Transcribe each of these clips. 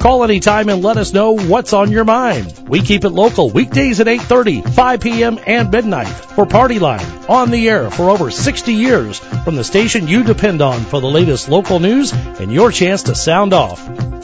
Call anytime and let us know what's on your mind. We keep it local weekdays at 8:30, 5 p.m., and midnight for Party Line, on the air for over 60 years from the station you depend on for the latest local news and your chance to sound off.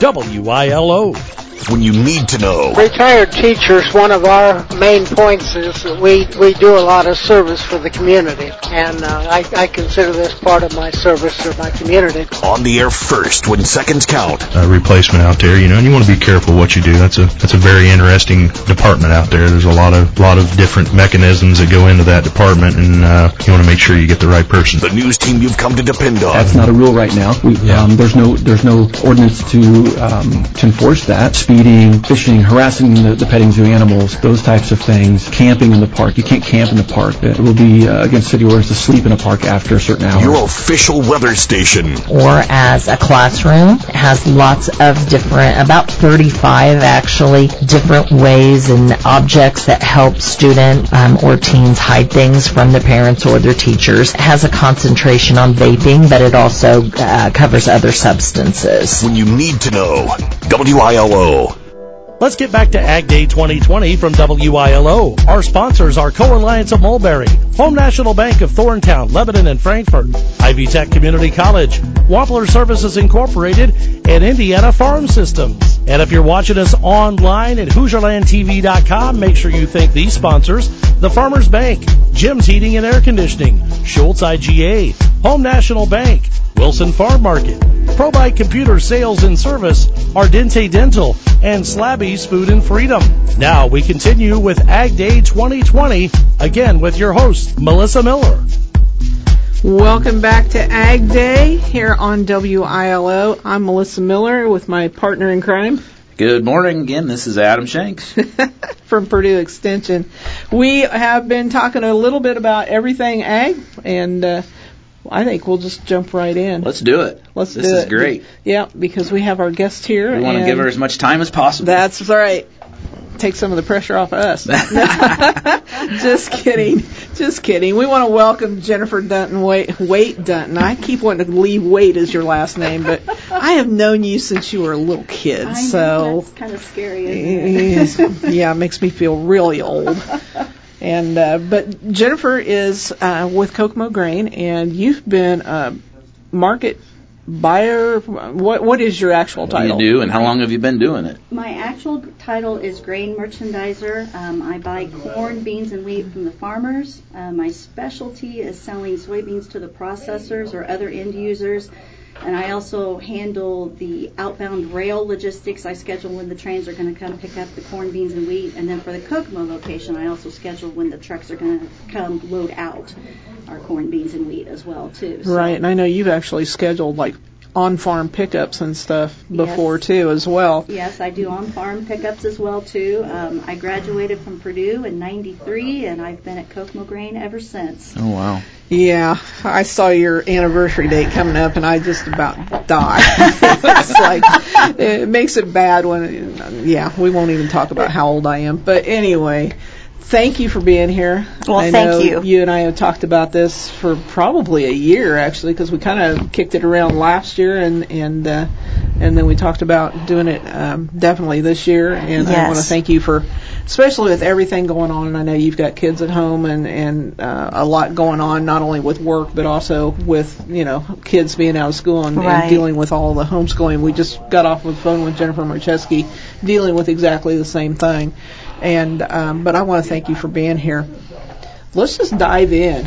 WILO. When you need to know. Retired teachers, one of our main points is that we do a lot of service for the community, and I consider this part of my service to my community. On the air first when seconds count. Replacement out there, and you want to be careful what you do. That's a very interesting department out there. There's a lot of different mechanisms that go into that department, and you want to make sure you get the right person. The news team you've come to depend on. That's not a rule right now. There's no ordinance to enforce that. Speeding, fishing, harassing the petting zoo animals, those types of things. Camping in the park. You can't camp in the park. It will be against city orders to sleep in a park after a certain hour. Your official weather station. Or as a classroom. It has lots of different, about 35 actually, different ways and objects that help student or teens hide things from their parents or their teachers. It has a concentration on vaping, but it also covers other substances. When you need to know. WILO. Let's get back to Ag Day 2020 from WILO. Our sponsors are Co-Alliance of Mulberry, Home National Bank of Thorntown, Lebanon, and Frankfort, Ivy Tech Community College, Wampler Services Incorporated, and Indiana Farm Systems. And if you're watching us online at HoosierLandTV.com, make sure you thank these sponsors: the Farmers Bank, Jim's Heating and Air Conditioning, Schultz IGA, Home National Bank, Wilson Farm Market, ProBite Computer Sales and Service, Ardente Dental, and Slabby's Food and Freedom. Now we continue with Ag Day 2020, again with your host, Melissa Miller. Welcome back to Ag Day here on WILO. I'm Melissa Miller with my partner in crime. Good morning again. This is Adam Shanks. From Purdue Extension. We have been talking a little bit about everything ag, and I think we'll just jump right in. Let's do it. This is great. Yeah, because we have our guest here. We want to give her as much time as possible. That's right. Take some of the pressure off of us. Just kidding. We want to welcome Jennifer Dunton, Waite Dunton. I keep wanting to leave Waite as your last name, but I have known you since you were a little kid. I know, so that's kind of scary, isn't it? Yeah, it makes me feel really old. And but Jennifer is with Kokomo Grain, and you've been a market buyer. What is your actual title? What do you do, and how long have you been doing it? My actual title is grain merchandiser. I buy corn, beans, and wheat from the farmers. My specialty is selling soybeans to the processors or other end users. And I also handle the outbound rail logistics. I schedule when the trains are going to come pick up the corn, beans, and wheat. And then for the Kokomo location, I also schedule when the trucks are going to come load out our corn, beans, and wheat as well, too. So. Right, and I know you've actually scheduled, like, on-farm pickups and stuff before, too, as well. Yes, I do on-farm pickups as well, too. I graduated from Purdue in '93, and I've been at Kokomo Grain ever since. Oh, wow. Yeah, I saw your anniversary date coming up, and I just about died. It's like, it makes it bad when, we won't even talk about how old I am. But anyway, thank you for being here. Well, thank you. You and I have talked about this for probably a year, actually, because we kind of kicked it around last year, and then we talked about doing it definitely this year. And yes. I want to thank you for, especially with everything going on, and I know you've got kids at home and a lot going on, not only with work, but also with, kids being out of school and dealing with all the homeschooling. We just got off the phone with Jennifer Marcheski dealing with exactly the same thing. And but I want to thank you for being here. Let's just dive in.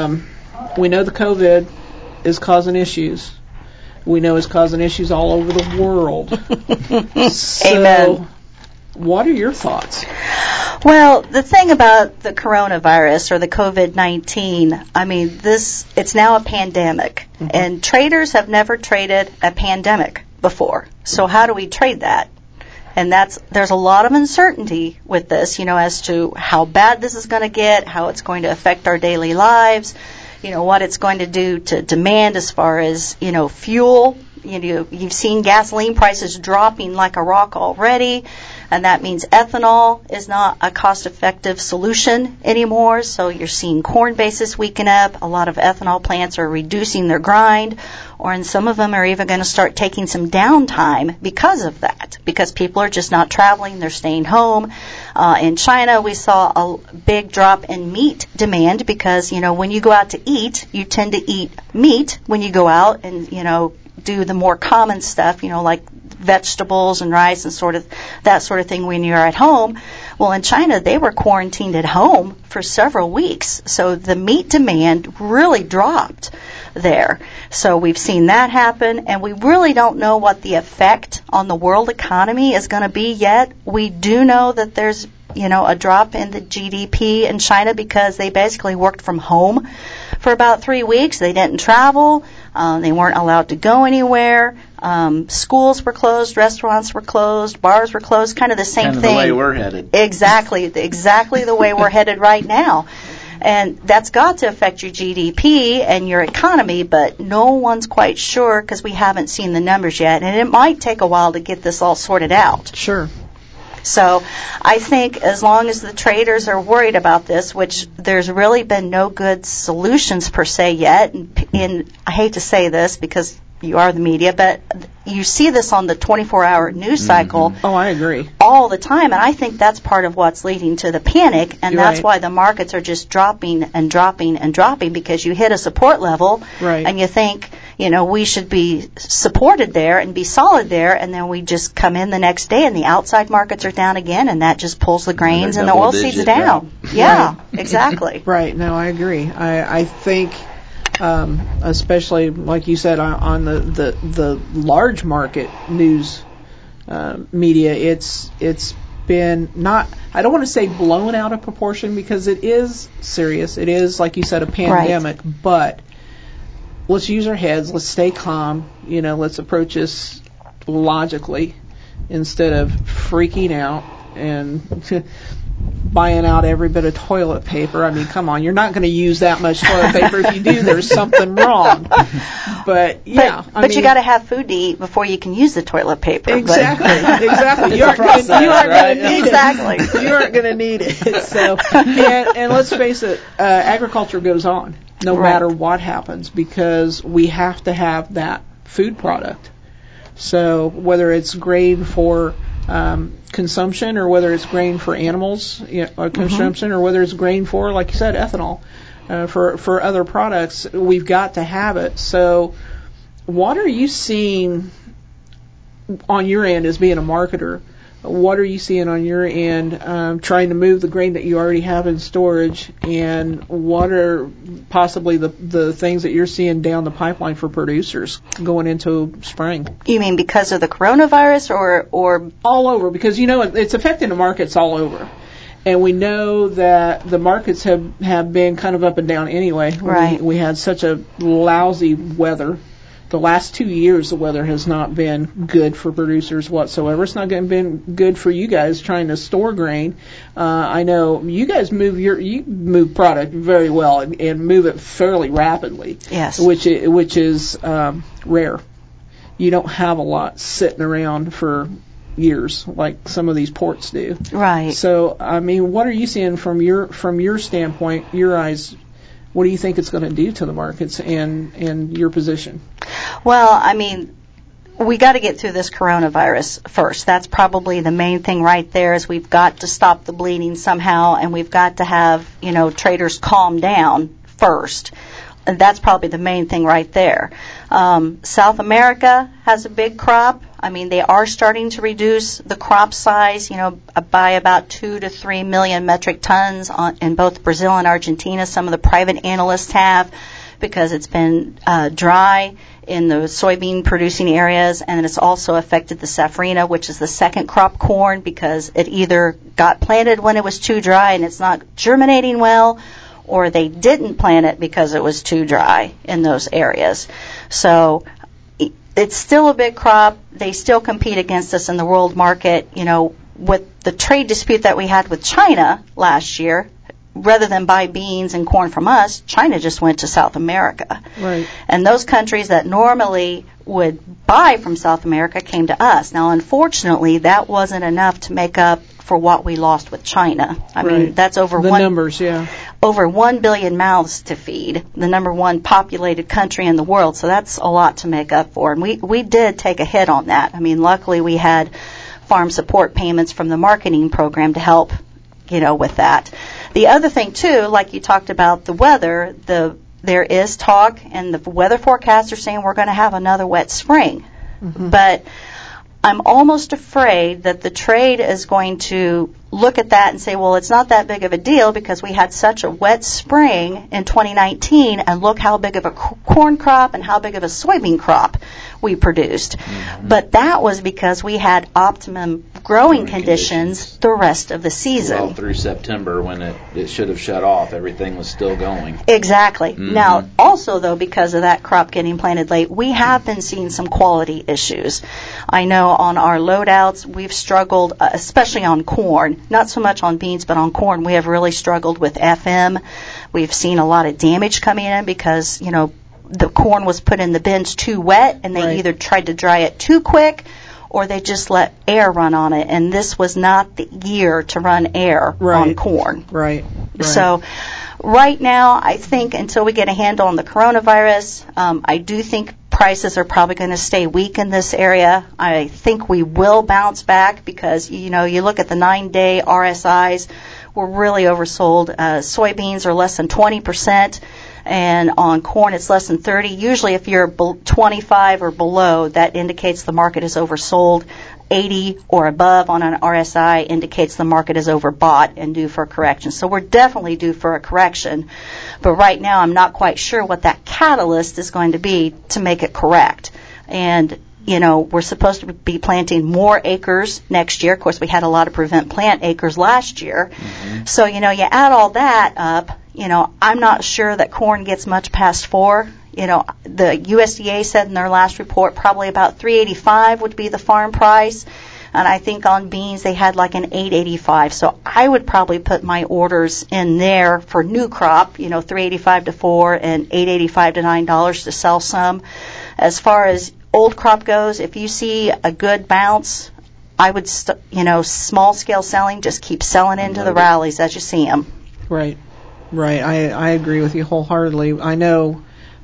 We know the COVID is causing issues. We know it's causing issues all over the world. So, amen. What are your thoughts? Well, the thing about the coronavirus or the COVID-19, it's now a pandemic. Mm-hmm. And traders have never traded a pandemic before. So how do we trade that? And there's a lot of uncertainty with this, as to how bad this is going to get, how it's going to affect our daily lives, what it's going to do to demand as far as, fuel You've seen gasoline prices dropping like a rock already, and that means ethanol is not a cost-effective solution anymore. So you're seeing corn bases weaken up. A lot of ethanol plants are reducing their grind, or and some of them are even going to start taking some downtime because of that, because people are just not traveling, they're staying home. In China, we saw a big drop in meat demand because, when you go out to eat, you tend to eat meat when you go out and, do the more common stuff, like vegetables and rice and that sort of thing when you're at home. Well, in China, they were quarantined at home for several weeks, so the meat demand really dropped there. So we've seen that happen, and we really don't know what the effect on the world economy is going to be yet. We do know that there's a drop in the GDP in China because they basically worked from home for about 3 weeks. They didn't travel. They weren't allowed to go anywhere. Schools were closed. Restaurants were closed. Bars were closed. Kind of the same thing. The way we're headed. Exactly the way we're headed right now. And that's got to affect your GDP and your economy, but no one's quite sure because we haven't seen the numbers yet. And it might take a while to get this all sorted out. Sure. So I think as long as the traders are worried about this, which there's really been no good solutions per se yet, and I hate to say this because you are the media, but you see this on the 24-hour news cycle. Oh, I agree. All the time, and I think that's part of what's leading to the panic, and that's why the markets are just dropping and dropping and dropping, because you hit a support level, and you think, we should be supported there and be solid there, and then we just come in the next day and the outside markets are down again, and that just pulls the grains and the oilseeds down. Yeah, exactly. Right. No, I agree. I think, especially like you said on the large market news media, it's been not, I don't want to say blown out of proportion because it is serious. It is, like you said, a pandemic, but let's use our heads. Let's stay calm. Let's approach this logically instead of freaking out and buying out every bit of toilet paper. I mean, come on, you're not going to use that much toilet paper. If you do, there's something wrong. But you got to have food to eat before you can use the toilet paper. Exactly. You aren't going to need it. Exactly. You aren't going to need it. So, and let's face it, agriculture goes on no matter what happens because we have to have that food product. So whether it's grain for consumption or whether it's grain for animals consumption or whether it's grain for, like you said, ethanol for other products, we've got to have it. So what are you seeing on your end as being a marketer? What are you seeing on your end trying to move the grain that you already have in storage, and what are possibly the things that you're seeing down the pipeline for producers going into spring? You mean because of the coronavirus or all over? Because it's affecting the markets all over. And we know that the markets have been kind of up and down anyway. Right. We had such a lousy weather. The last 2 years, the weather has not been good for producers whatsoever. It's not been good for you guys trying to store grain. I know you guys move product very well and move it fairly rapidly. Yes. Which is rare. You don't have a lot sitting around for years like some of these ports do. Right. So, I mean, what are you seeing from your standpoint, your eyes? What do you think it's going to do to the markets and your position? Well, I mean, we got to get through this coronavirus first. That's probably the main thing right there is we've got to stop the bleeding somehow, and we've got to have, traders calm down first. And that's probably the main thing right there. South America has a big crop. I mean, they are starting to reduce the crop size, by about 2 to 3 million metric tons in both Brazil and Argentina. Some of the private analysts have, because it's been dry in the soybean producing areas, and it's also affected the safrinha, which is the second crop corn, because it either got planted when it was too dry and it's not germinating well, or they didn't plant it because it was too dry in those areas. So it's still a big crop. They still compete against us in the world market. With the trade dispute that we had with China last year, rather than buy beans and corn from us, China just went to South America. Right. And those countries that normally would buy from South America came to us. Now, unfortunately, that wasn't enough to make up for what we lost with China. I mean, that's over over 1 billion mouths to feed, the number one populated country in the world. So that's a lot to make up for. And we did take a hit on that. I mean, luckily we had farm support payments from the marketing program to help, with that. The other thing, too, like you talked about the weather, there is talk, and the weather forecasts are saying we're going to have another wet spring. Mm-hmm. But I'm almost afraid that the trade is going to look at that and say, well, it's not that big of a deal because we had such a wet spring in 2019, and look how big of a corn crop and how big of a soybean crop we produced. Mm-hmm. But that was because we had optimum growing conditions the rest of the season. Well, through September when it should have shut off, everything was still going. Exactly. Mm-hmm. Now, also, though, because of that crop getting planted late, we have been seeing some quality issues. I know on our loadouts, we've struggled, especially on corn, not so much on beans, but on corn, we have really struggled with FM. We've seen a lot of damage coming in because, the corn was put in the bins too wet, and they either tried to dry it too quick or they just let air run on it, and this was not the year to run air on corn. Right. So right now, I think until we get a handle on the coronavirus, I do think prices are probably going to stay weak in this area. I think we will bounce back because, you look at the 9-day RSIs, we're really oversold. Soybeans are less than 20%. And on corn, it's less than 30. Usually, if you're 25 or below, that indicates the market is oversold. 80 or above on an RSI indicates the market is overbought and due for a correction. So we're definitely due for a correction. But right now, I'm not quite sure what that catalyst is going to be to make it correct. And we're supposed to be planting more acres next year. Of course, we had a lot of prevent plant acres last year. Mm-hmm. So, you add all that up, I'm not sure that corn gets much past 4. The USDA said in their last report probably about $3.85 would be the farm price. And I think on beans they had like an $8.85. So I would probably put my orders in there for new crop, $3.85 to $4 and $8.85 to $9 to sell some. As far as old crop goes, if you see a good bounce, I would, small scale selling, just keep selling into the rallies as you see them. Right. I agree with you wholeheartedly. I know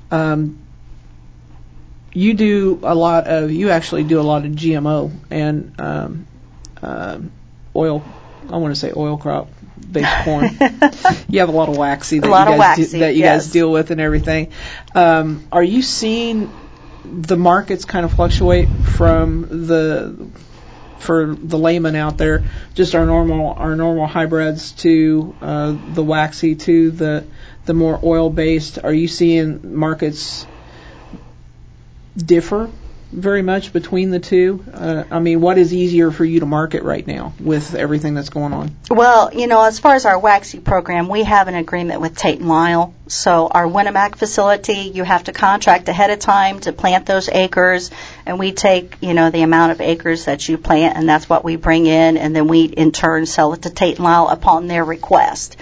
you actually do a lot of GMO and oil. I want to say oil crop based corn. You have a lot of waxy that you guys deal with and everything. Are you seeing the markets kind of fluctuate from for the layman out there, just our normal hybrids to the waxy to the more oil based? Are you seeing markets differ very much between the two? What is easier for you to market right now with everything that's going on? Well, as far as our waxy program, we have an agreement with Tate & Lyle. So our Winnemac facility, you have to contract ahead of time to plant those acres, and we take, the amount of acres that you plant, and that's what we bring in, and then we in turn sell it to Tate & Lyle upon their request.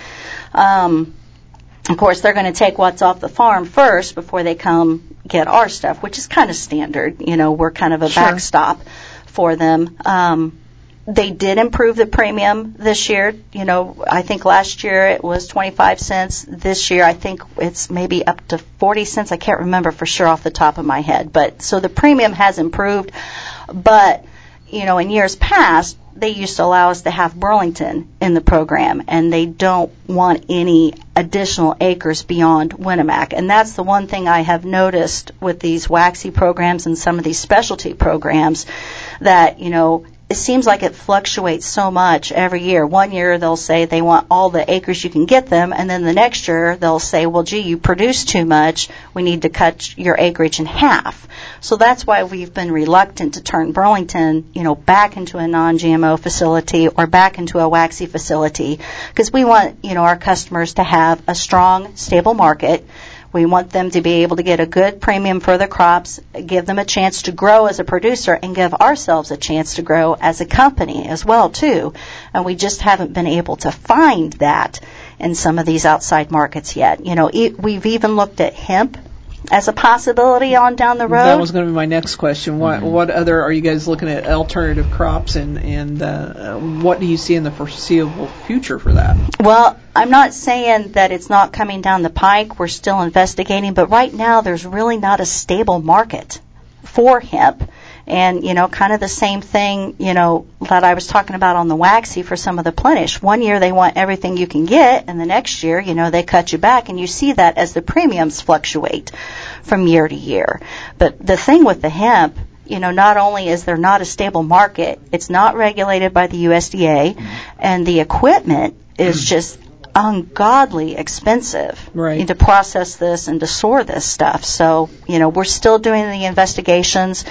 Of course, they're going to take what's off the farm first before they come get our stuff, which is kind of standard. We're kind of a backstop for them. They did improve the premium this year. I think last year it was 25 cents. This year I think it's maybe up to 40 cents. I can't remember for sure off the top of my head. But so the premium has improved. But, in years past, they used to allow us to have Burlington in the program, and they don't want any additional acres beyond Winnemac. And that's the one thing I have noticed with these waxy programs and some of these specialty programs that, it seems like it fluctuates so much every year. One year they'll say they want all the acres you can get them, and then the next year they'll say, well, gee, you produce too much. We need to cut your acreage in half. So that's why we've been reluctant to turn Burlington, back into a non-GMO facility or back into a waxy facility, because we want, our customers to have a strong, stable market. We want them to be able to get a good premium for their crops, give them a chance to grow as a producer, and give ourselves a chance to grow as a company as well, too. And we just haven't been able to find that in some of these outside markets yet. We've even looked at hemp as a possibility on down the road. That was going to be my next question. What other are you guys looking at alternative crops, and what do you see in the foreseeable future for that? Well, I'm not saying that it's not coming down the pike. We're still investigating, but right now there's really not a stable market for hemp. And, kind of the same thing, that I was talking about on the waxy for some of the Plenish. One year they want everything you can get, and the next year, they cut you back, and you see that as the premiums fluctuate from year to year. But the thing with the hemp, not only is there not a stable market, it's not regulated by the USDA, and the equipment is just ungodly expensive to process this and to store this stuff. So, we're still doing the investigations.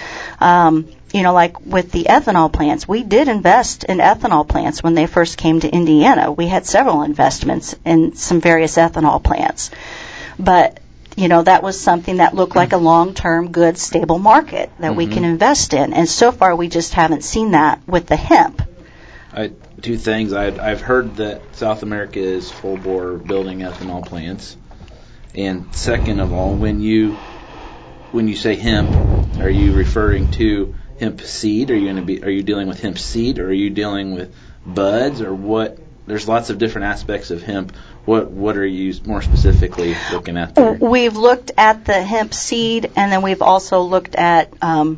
Like with the ethanol plants, we did invest in ethanol plants when they first came to Indiana. We had several investments in some various ethanol plants. But, that was something that looked like a long-term, good, stable market that we can invest in. And so far, we just haven't seen that with the hemp. Two things. I've heard that South America is full bore building ethanol plants, and second of all, when you say hemp, are you referring to hemp seed? Are you dealing with hemp seed, or are you dealing with buds, or what? There's lots of different aspects of hemp. What are you more specifically looking at there? We've looked at the hemp seed, and then we've also looked at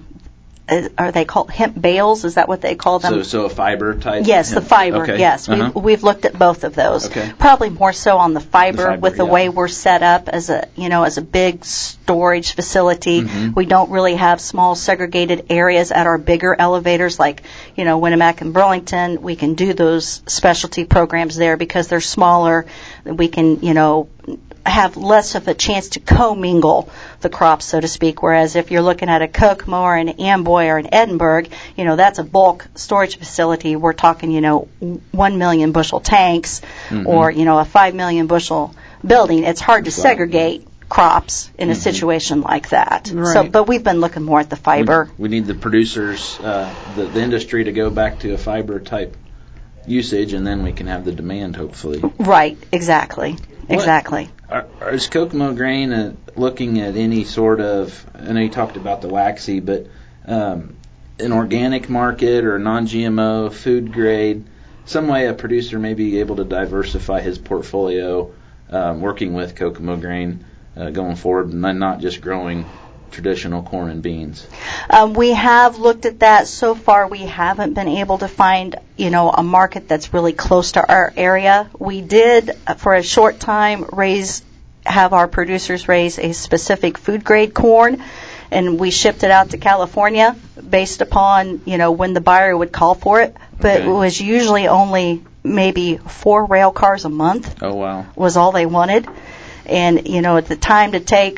are they called hemp bales? Is that what they call them? So a fiber type? Yes, hemp. The fiber, okay. yes. We've looked at both of those. Okay. Probably more so on the fiber with the way we're set up as a big storage facility. We don't really have small segregated areas at our bigger elevators like, Winamac and Burlington. We can do those specialty programs there because they're smaller. We can, have less of a chance to commingle the crops, so to speak, whereas if you're looking at a Kokomo or an Amboy or an Edinburgh, that's a bulk storage facility. We're talking, 1 million bushel tanks or, a 5 million bushel building. It's hard to segregate crops in a situation like that. Right. So, but we've been looking more at the fiber. We need the producers, the industry to go back to a fiber type usage, and then we can have the demand, hopefully. Right, exactly. Exactly. Is Kokomo Grain looking at any sort of, I know you talked about the waxy, but an organic market or non-GMO, food grade, some way a producer may be able to diversify his portfolio working with Kokomo Grain going forward, and not just growing traditional corn and beans? We have looked at that. So far, we haven't been able to find, a market that's really close to our area. We did, for a short time, have our producers raise a specific food grade corn, and we shipped it out to California based upon, when the buyer would call for it. But it was usually only maybe 4 rail cars a month. Oh, wow. Was all they wanted. And, at the time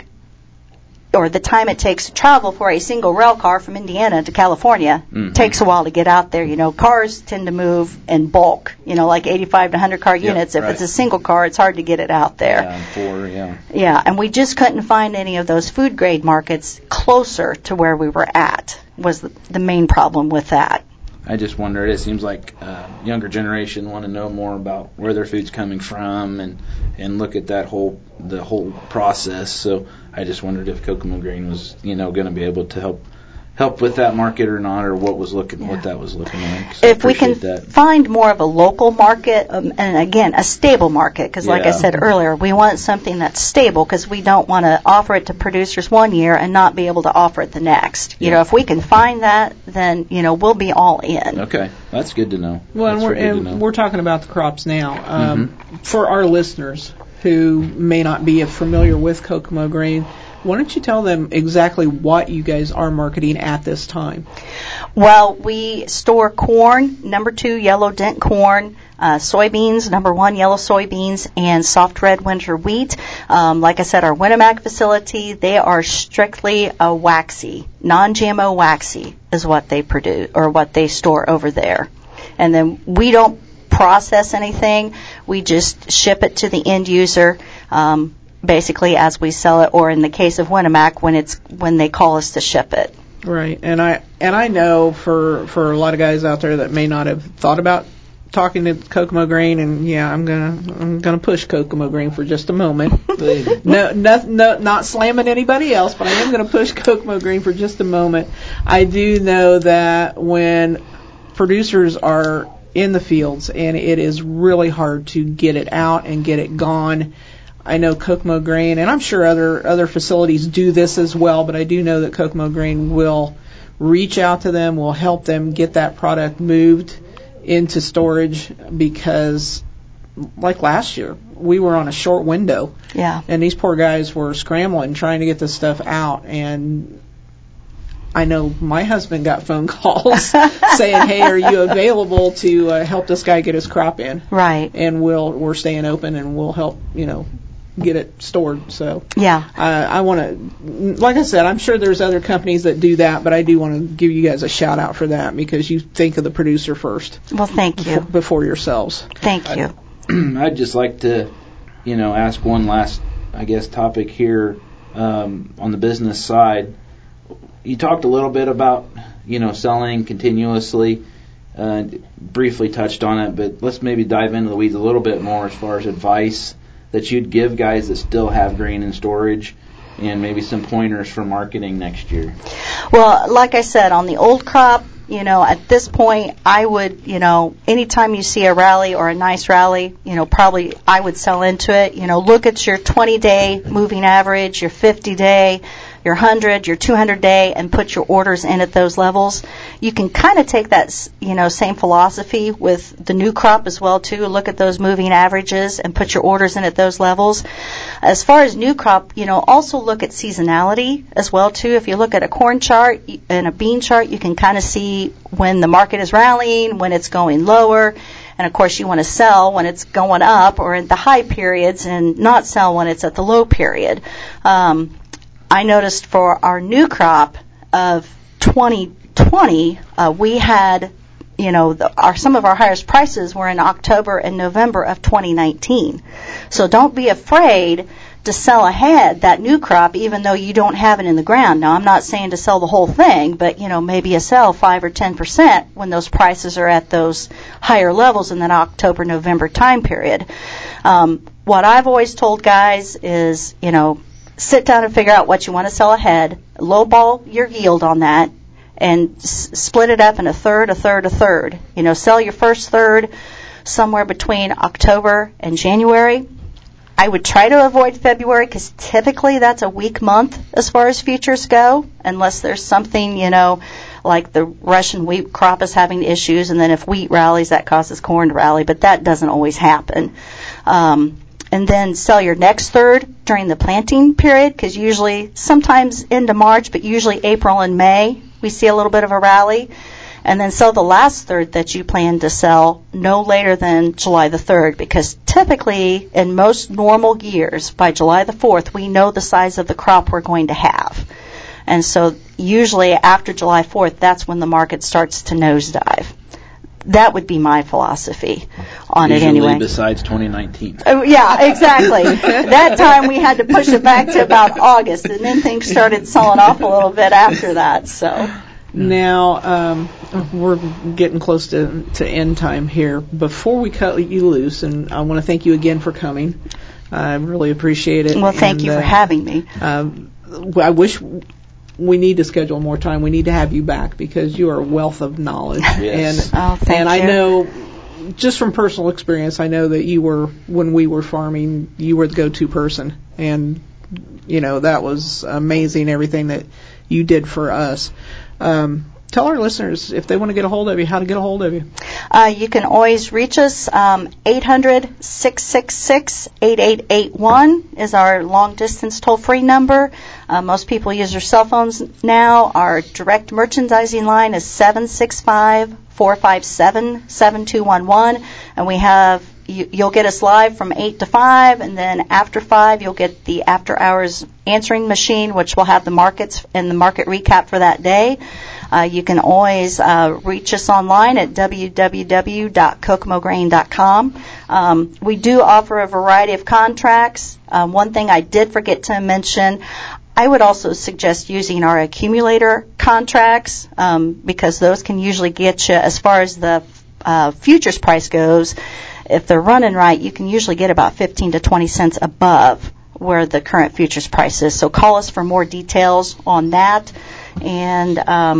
it takes to travel for a single rail car from Indiana to California takes a while to get out there. Cars tend to move in bulk, like 85 to 100 car units. If it's a single car, it's hard to get it out there. Yeah, and we just couldn't find any of those food grade markets closer to where we were at, was the main problem with that. I just wondered, it seems like younger generation want to know more about where their food's coming from and look at the whole process. So I just wondered if Kokomo Grain was, going to be able to help with that market or not, or what that was looking like. So if we can find more of a local market, and again, a stable market, because like I said earlier, we want something that's stable because we don't want to offer it to producers one year and not be able to offer it the next. If we can find that, then, we'll be all in. Okay, that's good to know. Well, we're talking about the crops now. For our listeners who may not be familiar with Kokomo Grain, why don't you tell them exactly what you guys are marketing at this time? Well, we store corn, number 2 yellow dent corn, soybeans, number 1 yellow soybeans, and soft red winter wheat. Like I said, our Winamac facility, they are strictly a waxy, non-GMO waxy is what they produce or what they store over there. And then we don't process anything. We just ship it to the end user. Basically as we sell it, or in the case of Winamac, when they call us to ship it. Right, and I know for a lot of guys out there that may not have thought about talking to Kokomo Grain, and yeah, I'm gonna push Kokomo Grain for just a moment. No, not slamming anybody else, but I am gonna push Kokomo Grain for just a moment. I do know that when producers are in the fields, and it is really hard to get it out and get it gone. I know Kokomo Grain, and I'm sure other facilities do this as well, but I do know that Kokomo Grain will reach out to them, will help them get that product moved into storage, because like last year, we were on a short window. Yeah. And these poor guys were scrambling, trying to get this stuff out, and I know my husband got phone calls saying, "Hey, are you available to help this guy get his crop in?" Right. And we're staying open, and we'll help, get it stored. So yeah, I want to, like I said, I'm sure there's other companies that do that, but I do want to give you guys a shout out for that, because you think of the producer first. Well, thank you. Before yourselves. Thank you. I'd just like to, ask one last, topic here on the business side. You talked a little bit about, selling continuously, briefly touched on it, but let's maybe dive into the weeds a little bit more as far as advice that you'd give guys that still have grain in storage, and maybe some pointers for marketing next year. Well, like I said, on the old crop, at this point, I would, anytime you see a rally or a nice rally, probably I would sell into it. Look at your 20-day moving average, your 50-day, your 100, your 200-day, and put your orders in at those levels. You can kind of take that, same philosophy with the new crop as well, too. Look at those moving averages and put your orders in at those levels. As far as new crop, also look at seasonality as well, too. If you look at a corn chart and a bean chart, you can kind of see when the market is rallying, when it's going lower. And, of course, you want to sell when it's going up or in the high periods, and not sell when it's at the low period. I noticed for our new crop of 2020, we had, some of our highest prices were in October and November of 2019. So don't be afraid to sell ahead that new crop, even though you don't have it in the ground. Now, I'm not saying to sell the whole thing, but, maybe a sell 5 or 10% when those prices are at those higher levels in that October, November time period. What I've always told guys is, sit down and figure out what you want to sell ahead, lowball your yield on that, and split it up in a third, a third, a third. Sell your first third somewhere between October and January. I would try to avoid February, because typically that's a weak month as far as futures go, unless there's something, like the Russian wheat crop is having issues, and then if wheat rallies, that causes corn to rally, but that doesn't always happen. And then sell your next third during the planting period, because usually, sometimes into March, but usually April and May, we see a little bit of a rally. And then sell the last third that you plan to sell no later than July the 3rd, because typically, in most normal years, by July the 4th, we know the size of the crop we're going to have. And so usually after July 4th, that's when the market starts to nosedive. That would be my philosophy on usually it anyway. Usually besides 2019. Oh, yeah, exactly. That time we had to push it back to about August, and then things started selling off a little bit after that. So now we're getting close to end time here. Before we cut you loose, and I want to thank you again for coming. I really appreciate it. Well, thank you for having me. I wish we need to schedule more time. We need to have you back, because you are a wealth of knowledge. Yes. Thank you. I know, just from personal experience, I know that you were, when we were farming, you were the go-to person. And, that was amazing, everything that you did for us. Tell our listeners, if they want to get a hold of you, how to get a hold of you. You can always reach us. 800-666-8881 is our long-distance toll-free number. Most people use their cell phones now. Our direct merchandising line is 765-457-7211. And we have, you'll get us live from 8 to 5, and then after 5, you'll get the after-hours answering machine, which will have the markets and the market recap for that day. You can always reach us online at www.kokomograin.com. We do offer a variety of contracts. One thing I did forget to mention, I would also suggest using our accumulator contracts, because those can usually get you, as far as the futures price goes, if they're running right, you can usually get about 15 to 20 cents above where the current futures price is. So call us for more details on that. And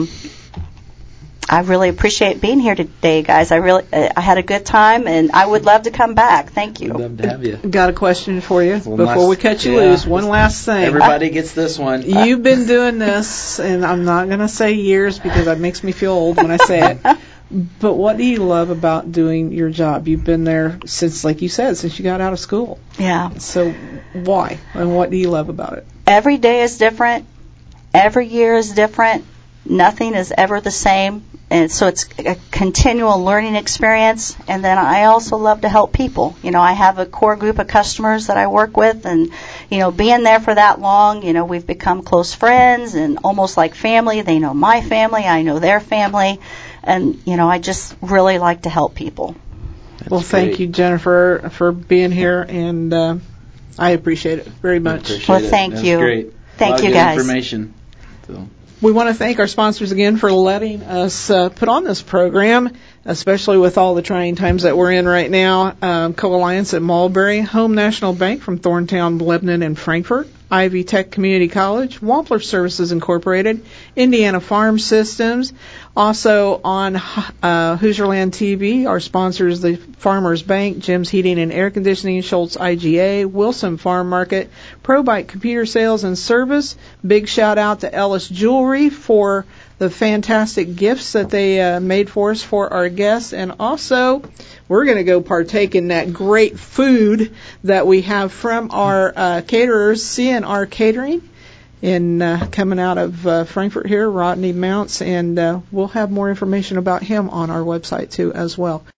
I really appreciate being here today, guys. I had a good time, and I would love to come back. Thank you. We'd love to have you. Got a question for you before we cut you loose. One last thing. Everybody gets this one. You've been doing this, and I'm not going to say years because that makes me feel old when I say it. But what do you love about doing your job? You've been there since, like you said, since you got out of school. Yeah. So why? And what do you love about it? Every day is different. Every year is different. Nothing is ever the same. And so it's a continual learning experience. And then I also love to help people. You know, I have a core group of customers that I work with, and, you know, being there for that long, you know, we've become close friends and almost like family. They know my family. I know their family. And, you know, I just really like to help people. Well, thank you, Jennifer, for being here, and I appreciate it very much. Thank you. Great. Thank you, guys. Information. So. We want to thank our sponsors again for letting us put on this program, especially with all the trying times that we're in right now. Co-Alliance at Mulberry, Home National Bank from Thorntown, Lebanon, and Frankfort, Ivy Tech Community College, Wampler Services Incorporated, Indiana Farm Systems. Also on Hoosierland TV, our sponsors, the Farmers Bank, Jim's Heating and Air Conditioning, Schultz IGA, Wilson Farm Market, ProBite Computer Sales and Service. Big shout out to Ellis Jewelry for the fantastic gifts that they made for us for our guests. And also, we're going to go partake in that great food that we have from our caterers, C&R Catering, coming out of Frankfort here, Rodney Mounts, and we'll have more information about him on our website too as well.